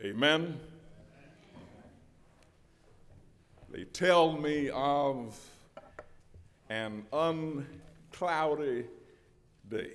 Amen. They tell me of an uncloudy day.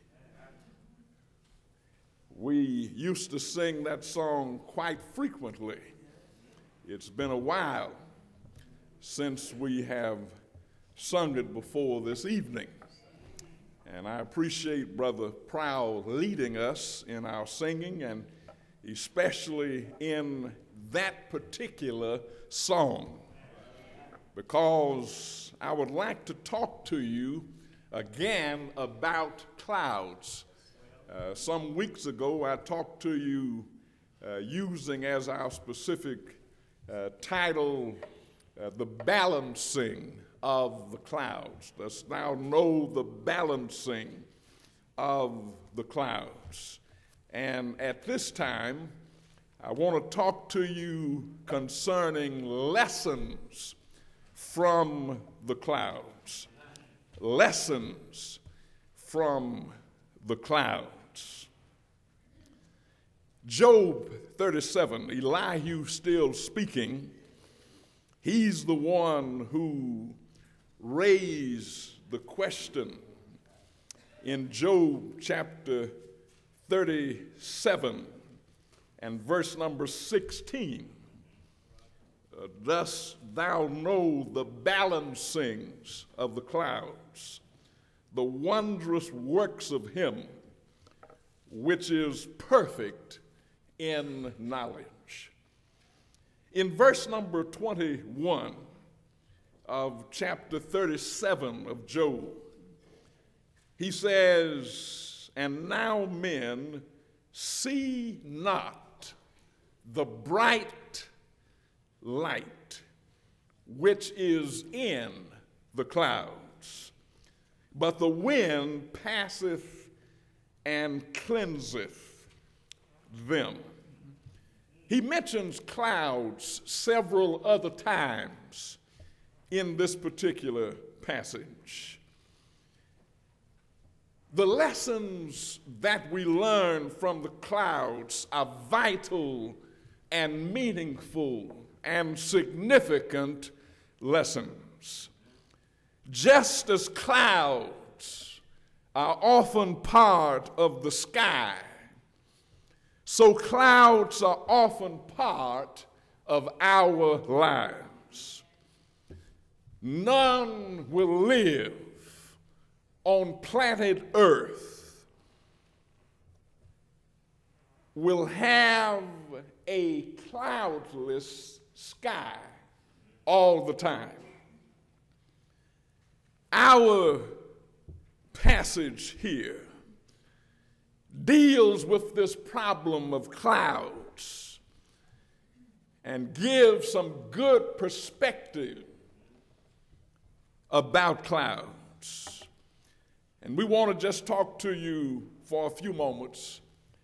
We used to sing that song quite frequently. It's been a while since we have sung it before this evening. And I appreciate Brother Proud leading us in our singing, and especially in that particular song, because I would like to talk to you again about clouds. Some weeks ago, I talked to you using as our specific title, the balancing of the clouds. Dost thou know the balancing of the clouds? And at this time, I want to talk to you concerning lessons from the clouds. Lessons from the clouds. Job 37, Elihu still speaking. He's the one who raised the question in Job chapter 37 and verse number 16. Dost thou know the balancings of the clouds, the wondrous works of him which is perfect in knowledge? In verse number 21 of chapter 37 of Job, he says, "And now men see not the bright light which is in the clouds, but the wind passeth and cleanseth them." He mentions clouds several other times in this particular passage. The lessons that we learn from the clouds are vital and meaningful and significant lessons. Just as clouds are often part of the sky, so clouds are often part of our lives. None will live on planet Earth will have a cloudless sky all the time. Our passage here deals with this problem of clouds and gives some good perspective about clouds. And we want to just talk to you for a few moments.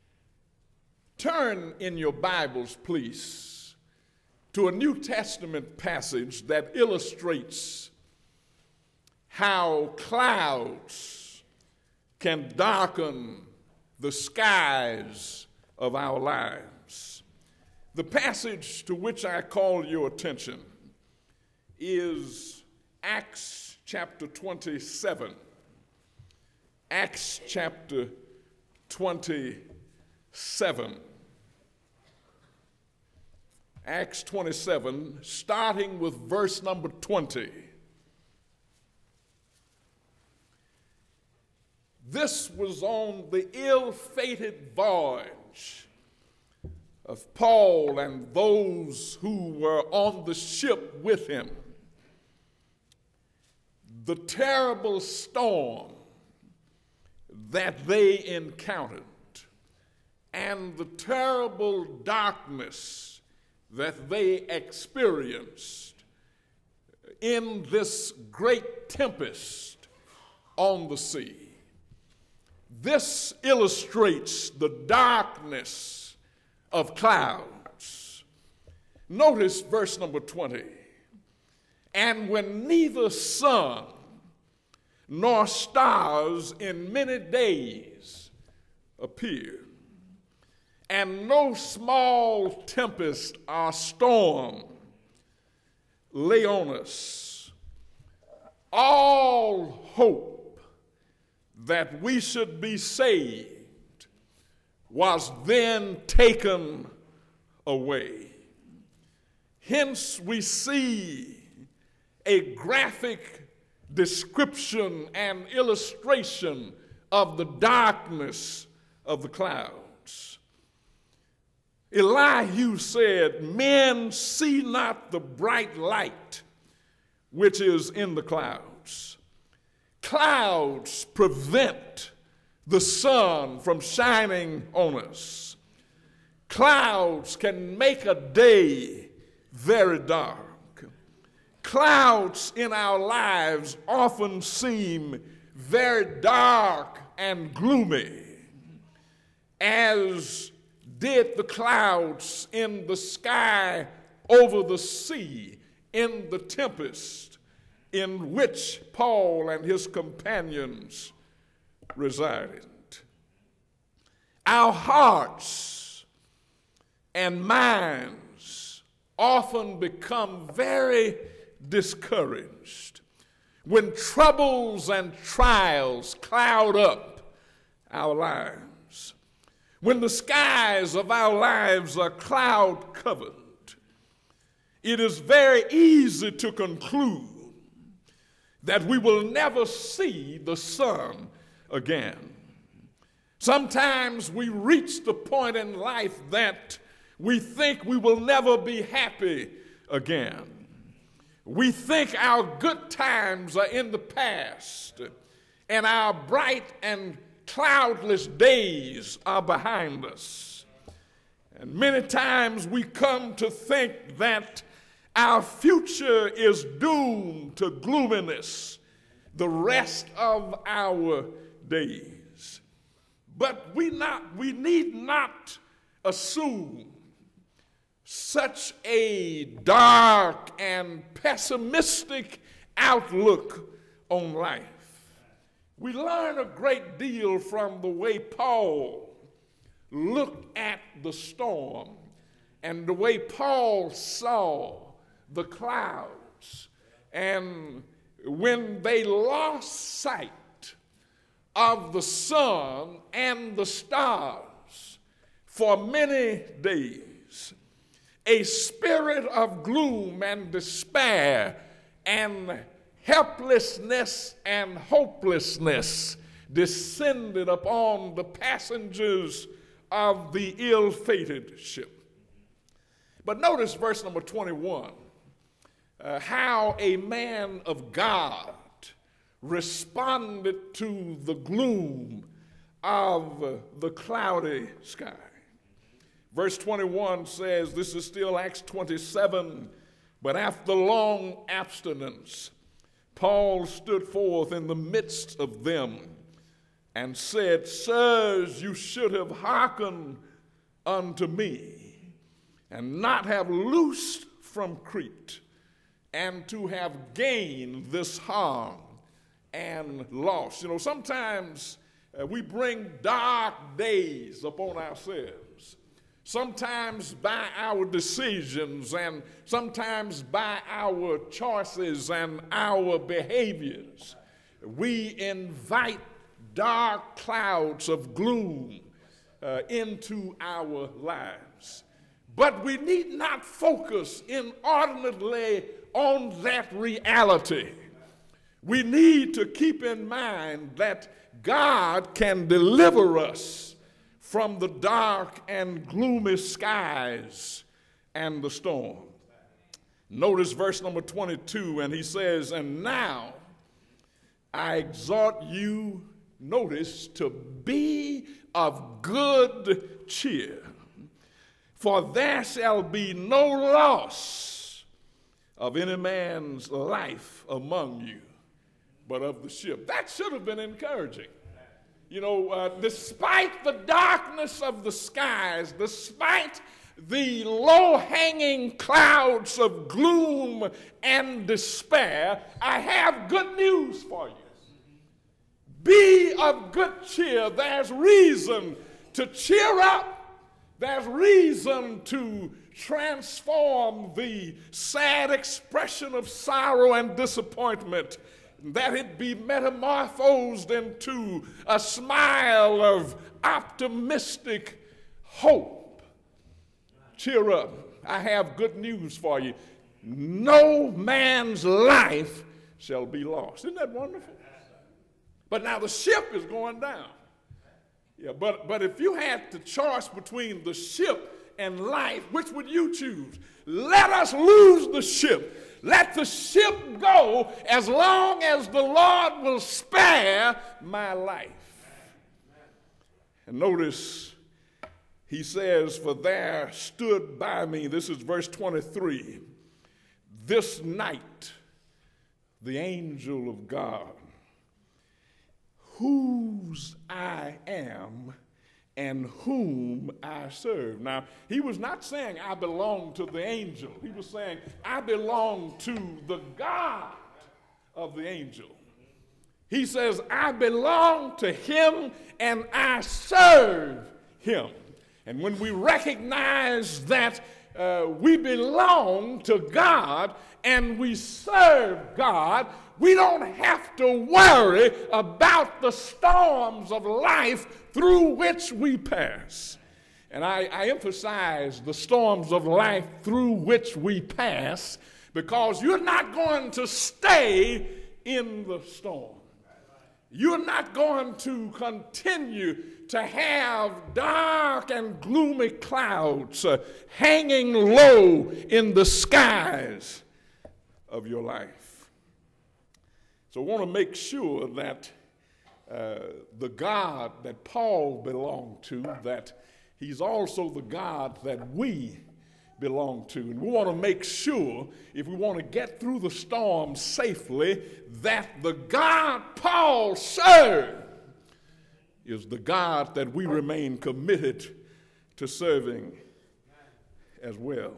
Turn in your Bibles, please, to a New Testament passage that illustrates how clouds can darken the skies of our lives. The passage to which I call your attention is Acts chapter 27. Acts chapter 27. Acts 27, starting with verse number 20. This was on the ill-fated voyage of Paul and those who were on the ship with him. The terrible storm that they encountered and the terrible darkness that they experienced in this great tempest on the sea. This illustrates the darkness of clouds. Notice verse number 20. "And when neither sun nor stars in many days appeared, and no small tempest or storm lay on us. All hope that we should be saved was then taken away. Hence, we see a graphic description and illustration of the darkness of the clouds. Elihu said, "Men see not the bright light which is in the clouds." Clouds prevent the sun from shining on us. Clouds can make a day very dark. Clouds in our lives often seem very dark and gloomy, as did the clouds in the sky over the sea in the tempest in which Paul and his companions resided. Our hearts and minds often become very discouraged when troubles and trials cloud up our lives. When the skies of our lives are cloud covered, it is very easy to conclude that we will never see the sun again. Sometimes we reach the point in life that we think we will never be happy again. We think our good times are in the past and our bright and cloudless days are behind us. And many times we come to think that our future is doomed to gloominess the rest of our days. But we need not assume such a dark and pessimistic outlook on life. We learn a great deal from the way Paul looked at the storm and the way Paul saw the clouds. And when they lost sight of the sun and the stars for many days, a spirit of gloom and despair and helplessness and hopelessness descended upon the passengers of the ill-fated ship. But notice verse number 21, how a man of God responded to the gloom of the cloudy sky. Verse 21 says, this is still Acts 27, but after long abstinence, Paul stood forth in the midst of them and said, "Sirs, you should have hearkened unto me, and not have loosed from Crete, and to have gained this harm and loss." You know, sometimes we bring dark days upon ourselves. Sometimes by our decisions and sometimes by our choices and our behaviors, we invite dark clouds of gloom into our lives. But we need not focus inordinately on that reality. We need to keep in mind that God can deliver us from the dark and gloomy skies and the storm. Notice verse number 22, and he says, "And now I exhort you," notice, "to be of good cheer, for there shall be no loss of any man's life among you, but of the ship." That should have been encouraging. You know, despite the darkness of the skies, despite the low-hanging clouds of gloom and despair, I have good news for you. Be of good cheer. There's reason to cheer up. There's reason to transform the sad expression of sorrow and disappointment, that it be metamorphosed into a smile of optimistic hope. Cheer up. I have good news for you. No man's life shall be lost. Isn't that wonderful? But now the ship is going down. Yeah, but if you had the choice between the ship and life, which would you choose? Let us lose the ship. Let the ship go as long as the Lord will spare my life. And notice he says, for there stood by me, this is verse 23, this night the angel of God, whose I am and whom I serve. Now, he was not saying I belong to the angel. He was saying I belong to the God of the angel. He says I belong to him and I serve him. And when we recognize that we belong to God and we serve God, we don't have to worry about the storms of life through which we pass. And I emphasize the storms of life through which we pass because you're not going to stay in the storm. You're not going to continue to have dark and gloomy clouds hanging low in the skies of your life. So I want to make sure that the God that Paul belonged to, that he's also the God that we belong to. And we want to make sure, if we want to get through the storm safely, that the God Paul served is the God that we remain committed to serving as well.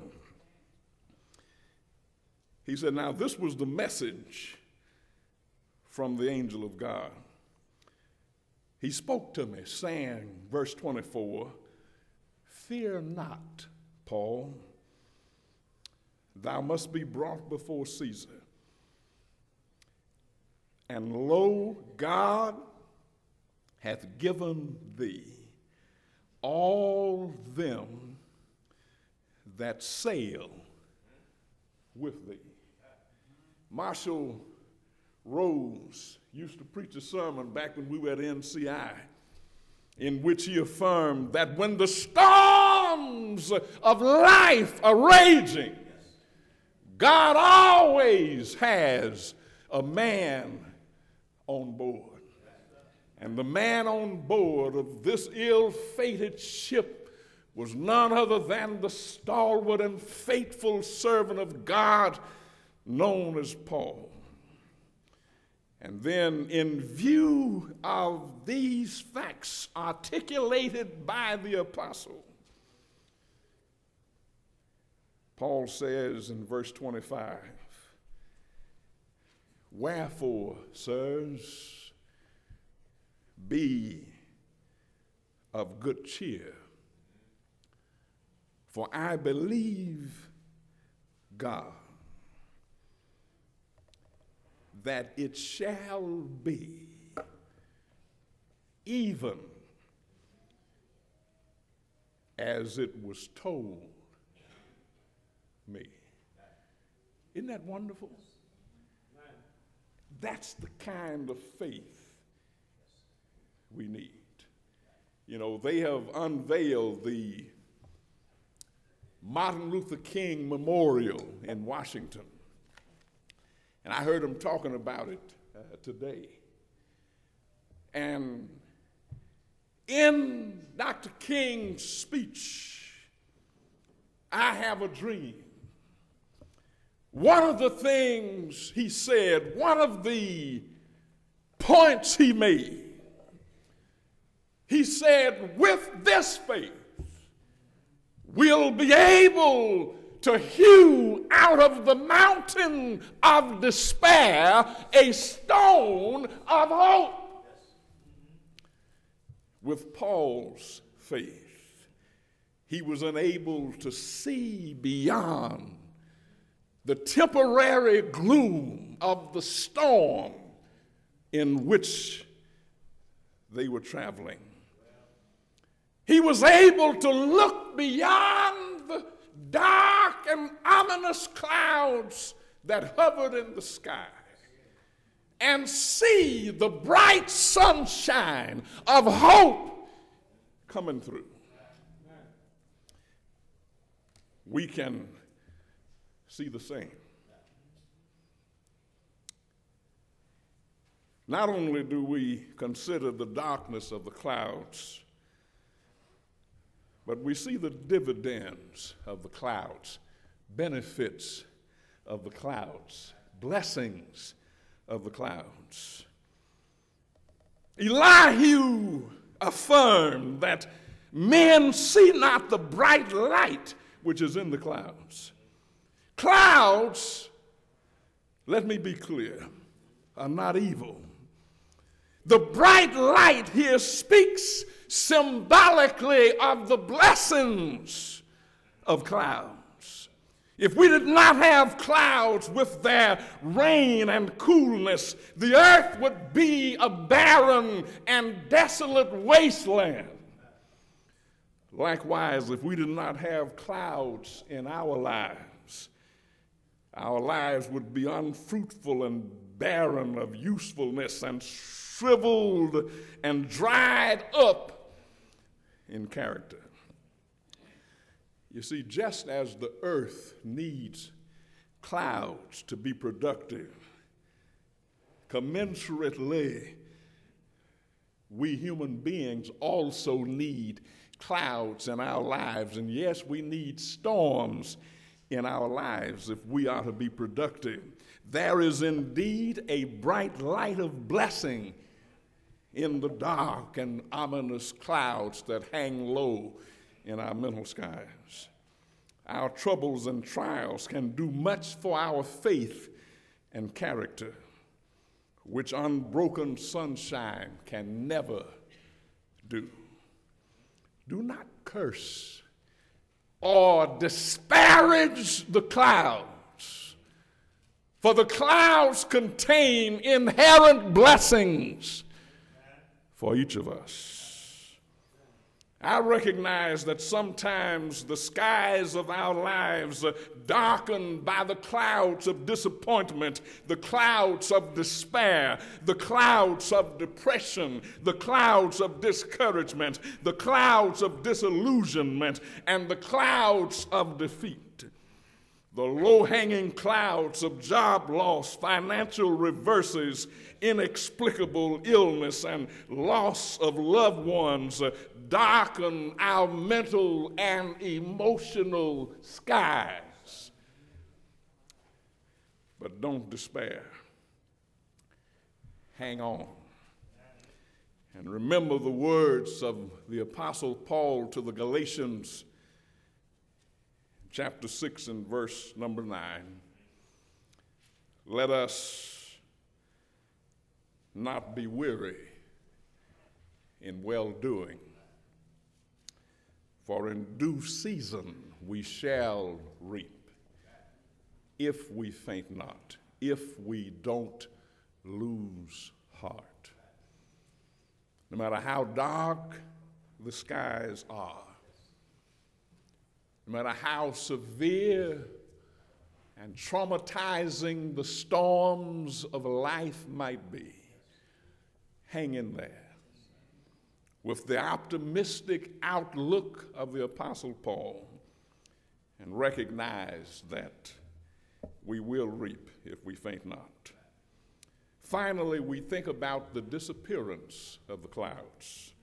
He said, now this was the message from the angel of God. He spoke to me saying, verse 24, fear not, Paul, thou must be brought before Caesar. And lo, God hath given thee all them that sail with thee. Marshall Rose used to preach a sermon back when we were at NCI in which he affirmed that when the storms of life are raging, God always has a man on board. And the man on board of this ill-fated ship was none other than the stalwart and faithful servant of God known as Paul. And then, in view of these facts articulated by the apostle, Paul says in verse 25, wherefore, sirs, be of good cheer, for I believe God that it shall be even as it was told me. Isn't that wonderful? That's the kind of faith we need. You know, they have unveiled the Martin Luther King Memorial in Washington. And I heard them talking about it today. And in Dr. King's speech, I have a dream. One of the things he said, one of the points he made, he said, with this faith, we'll be able to hew out of the mountain of despair a stone of hope. With Paul's faith, he was unable to see beyond the temporary gloom of the storm in which they were traveling. He was able to look beyond the dark and ominous clouds that hovered in the sky and see the bright sunshine of hope coming through. We can see the same. Not only do we consider the darkness of the clouds, but we see the dividends of the clouds, benefits of the clouds, blessings of the clouds. Elihu affirmed that men see not the bright light which is in the clouds. Clouds, let me be clear, are not evil. The bright light here speaks symbolically of the blessings of clouds. If we did not have clouds with their rain and coolness, the earth would be a barren and desolate wasteland. Likewise, if we did not have clouds in our lives would be unfruitful and barren of usefulness and shriveled and dried up in character. You see, just as the earth needs clouds to be productive, commensurately, we human beings also need clouds in our lives. And yes, we need storms in our lives if we are to be productive. There is indeed a bright light of blessing in the dark and ominous clouds that hang low in our mental skies. Our troubles and trials can do much for our faith and character, which unbroken sunshine can never do. Do not curse or disparage the clouds, for the clouds contain inherent blessings for each of us. I recognize that sometimes the skies of our lives are darkened by the clouds of disappointment, the clouds of despair, the clouds of depression, the clouds of discouragement, the clouds of disillusionment, and the clouds of defeat. The low-hanging clouds of job loss, financial reverses, inexplicable illness, and loss of loved ones darken our mental and emotional skies. But don't despair. Hang on. And remember the words of the Apostle Paul to the Galatians, chapter 6 and verse number 9. Let us not be weary in well-doing, for in due season we shall reap, if we faint not, if we don't lose heart. No matter how dark the skies are, no matter how severe and traumatizing the storms of life might be, hang in there with the optimistic outlook of the Apostle Paul and recognize that we will reap if we faint not. Finally, we think about the disappearance of the clouds.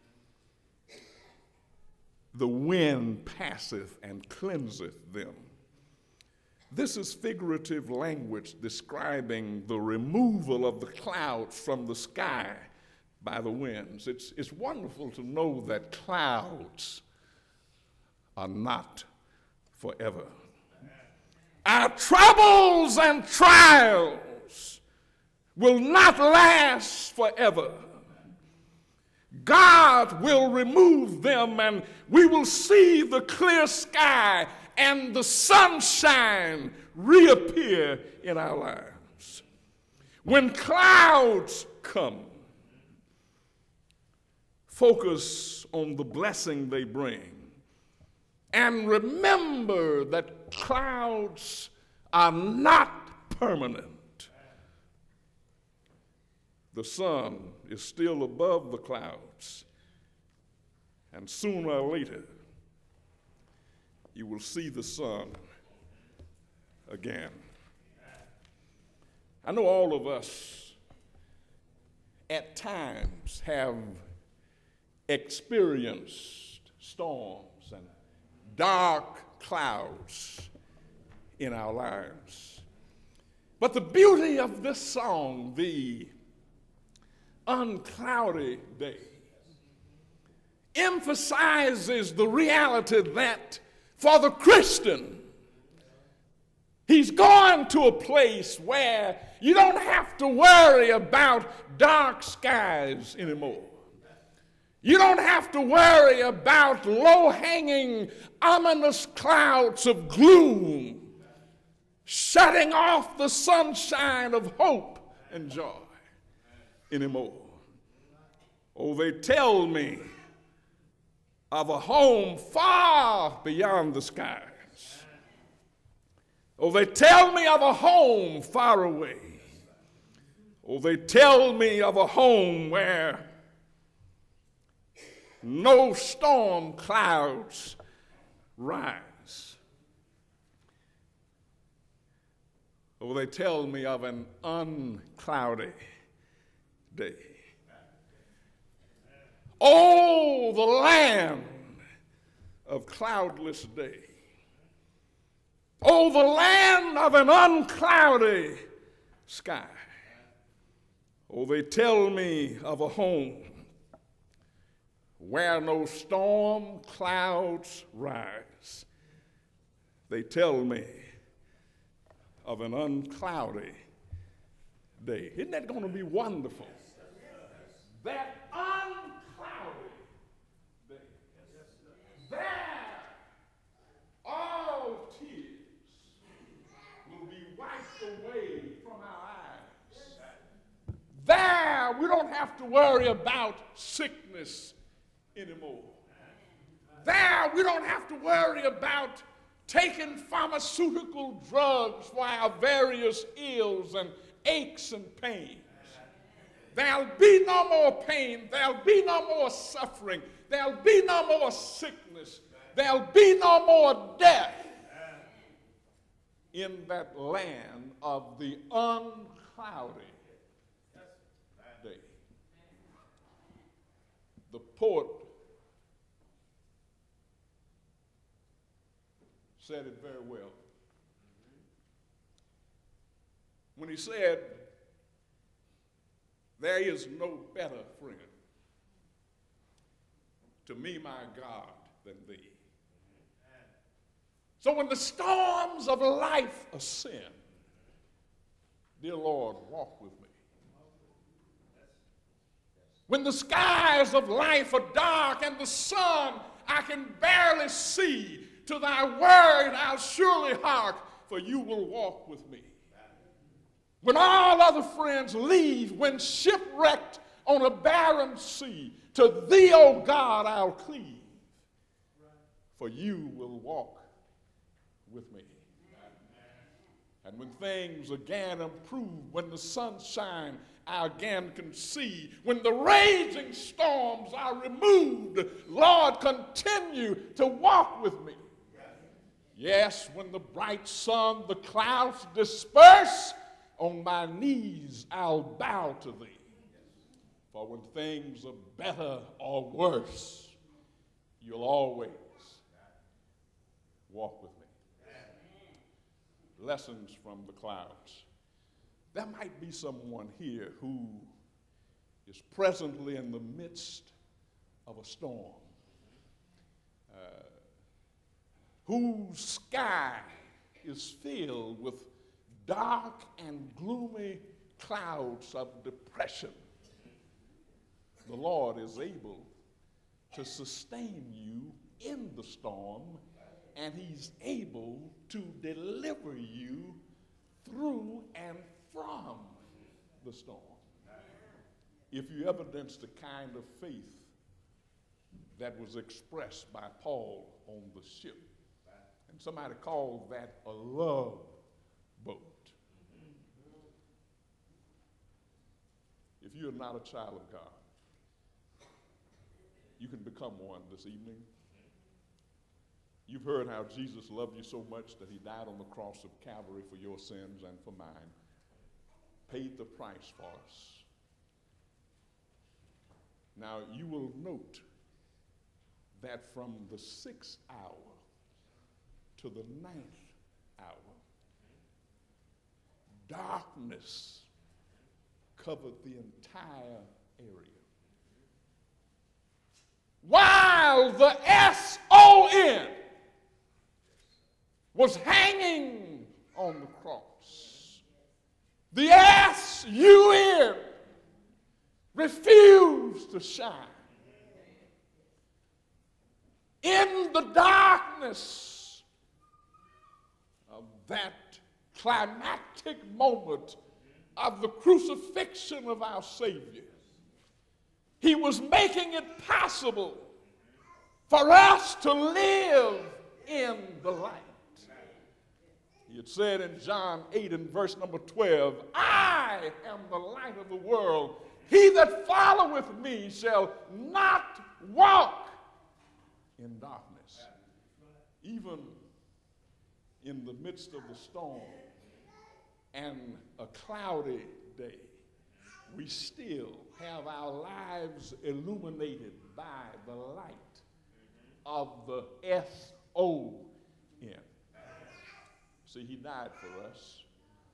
The wind passeth and cleanseth them. This is figurative language describing the removal of the clouds from the sky by the winds. It's wonderful to know that clouds are not forever. Our troubles and trials will not last forever. God will remove them, and we will see the clear sky and the sunshine reappear in our lives. When clouds come, focus on the blessing they bring, and remember that clouds are not permanent. The sun is still above the clouds, and sooner or later you will see the sun again. I know all of us at times have experienced storms and dark clouds in our lives. But the beauty of this song, the uncloudy day, emphasizes the reality that for the Christian, he's going to a place where you don't have to worry about dark skies anymore. You don't have to worry about low-hanging, ominous clouds of gloom shutting off the sunshine of hope and joy anymore. Oh, they tell me of a home far beyond the skies. Oh, they tell me of a home far away. Oh, they tell me of a home where no storm clouds rise. Oh, they tell me of an uncloudy day. Oh, the land of cloudless day. Oh, the land of an uncloudy sky. Oh, they tell me of a home where no storm clouds rise. They tell me of an uncloudy day. Isn't that going to be wonderful? That uncloudy day. There, all tears will be wiped away from our eyes. There, we don't have to worry about sickness anymore. There, we don't have to worry about taking pharmaceutical drugs for our various ills and aches and pains. There'll be no more pain. There'll be no more suffering. There'll be no more sickness. There'll be no more death in that land of the uncloudy day. The poet said it very well when he said, "There is no better friend to me, my God, than thee." So when the storms of life ascend, dear Lord, walk with me. When the skies of life are dark and the sun I can barely see, to thy word I'll surely hark, for you will walk with me. When all other friends leave, when shipwrecked on a barren sea, to thee, O God, I'll cleave, for you will walk with me. And when things again improve, when the sunshine I again can see, when the raging storms are removed, Lord, continue to walk with me. Yes, when the bright sun, the clouds disperse, on my knees I'll bow to thee. For when things are better or worse, you'll always walk with me. Lessons from the clouds. There might be someone here who is presently in the midst of a storm, whose sky is filled with dark and gloomy clouds of depression. the Lord is able to sustain you in the storm, and he's able to deliver you through and from the storm. If you evidence the kind of faith that was expressed by Paul on the ship, and somebody called that a love boat. If you're not a child of God, you can become one this evening. You've heard how Jesus loved you so much that he died on the cross of Calvary for your sins and for mine, paid the price for us. Now, you will note that from the 6th hour to the 9th hour, darkness covered the entire area, while the S-O-N was hanging on the cross. The S-U-N refused to shine. In the darkness of that climactic moment of the crucifixion of our Savior, he was making it possible for us to live in the light. He had said in John 8 and verse number 12, I am the light of the world. He that followeth me shall not walk in darkness. Even in the midst of the storm and a cloudy day, we still have our lives illuminated by the light of the S-O-N. See, he died for us.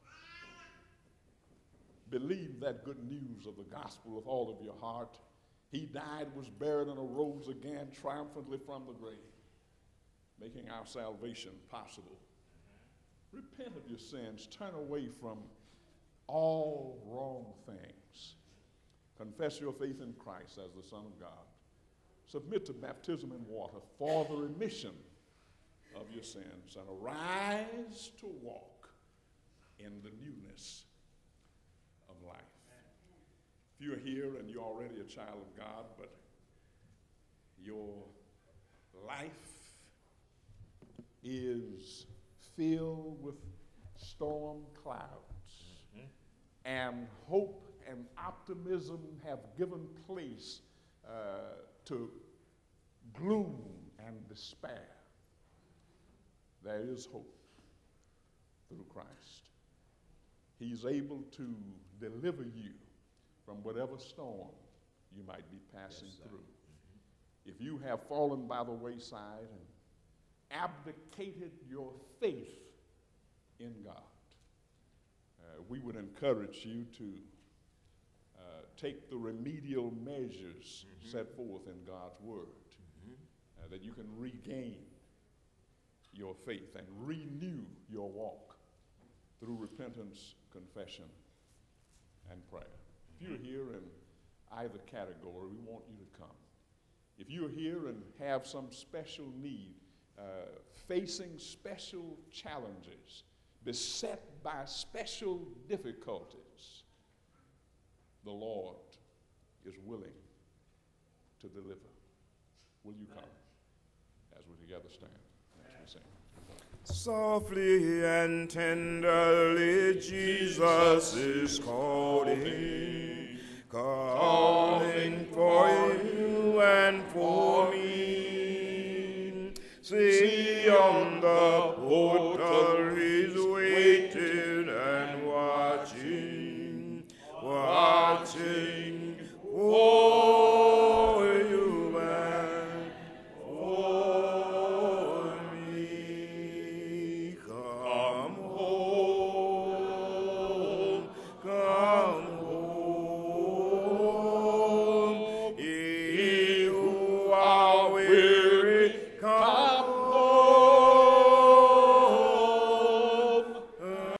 Believe that good news of the gospel with all of your heart. He died, was buried, and arose again triumphantly from the grave, making our salvation possible. Repent of your sins. Turn away from all wrong things. Confess your faith in Christ as the Son of God. Submit to baptism in water for the remission of your sins, and arise to walk in the newness of life. If you're here and you're already a child of God, but your life is filled with storm clouds, and hope and optimism have given place to gloom and despair, there is hope through Christ. He's able to deliver you from whatever storm you might be passing through. If you have fallen by the wayside and abdicated your faith in God, we would encourage you to take the remedial measures set forth in God's Word, that you can regain your faith and renew your walk through repentance, confession, and prayer. If you're here in either category, we want you to come. If you're here and have some special need, facing special challenges, beset by special difficulties, the Lord is willing to deliver. Will you come as we together stand as we sing? Softly and tenderly Jesus is calling, calling for you and for me. See on the